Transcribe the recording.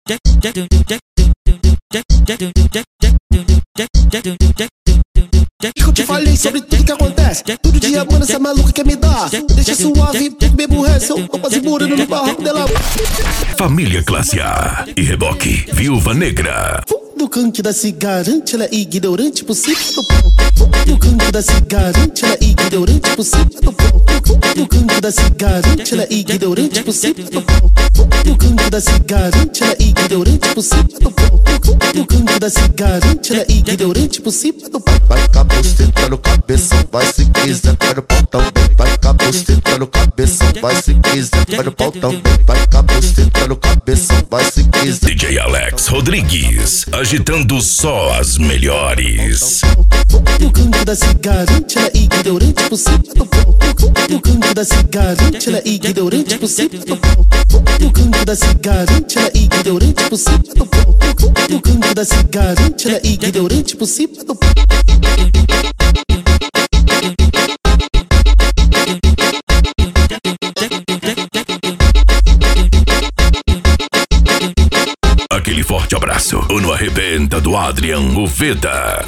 Eu te falei sobre tudo que acontece. Todo dia, mano, essa maluca quer me dar. Deixa suave, bebo resto. Tô quase morando no barraco dela. Família Classe A e Reboque Viúva Negra. Do canque da cigarante, ela é ignorante por cima do pão. Do canque da cigarante, ela é ignorante por cima do pão. Do canque da cigarante, ela é ignorante por cima do pão. Do canque da cigarante, ela é ignorante por cima do pão. Do canque da cigarante, ela é ignorante por cima do pão. Vai com a buceta no cabeção, vai se quiser, vai no pau também. Vai com a buceta no cabeção, vai se quiser, vai no pau também. Vai com a buceta no cabeção, vai se quiser. DJ Alex Rodrigues, agitando só as melhores. Do canque da cigarante, ela é ignorante por cima do pão. Do canque da cigarante, ela é ignorante por cima do pão. Do canque da cigarante, ela é ignorante por cima do pão. Do canque da cigarante, ela é ignorante por cima do pão. Aquele forte abraço. O No Arrebenta do Adrian Uveda.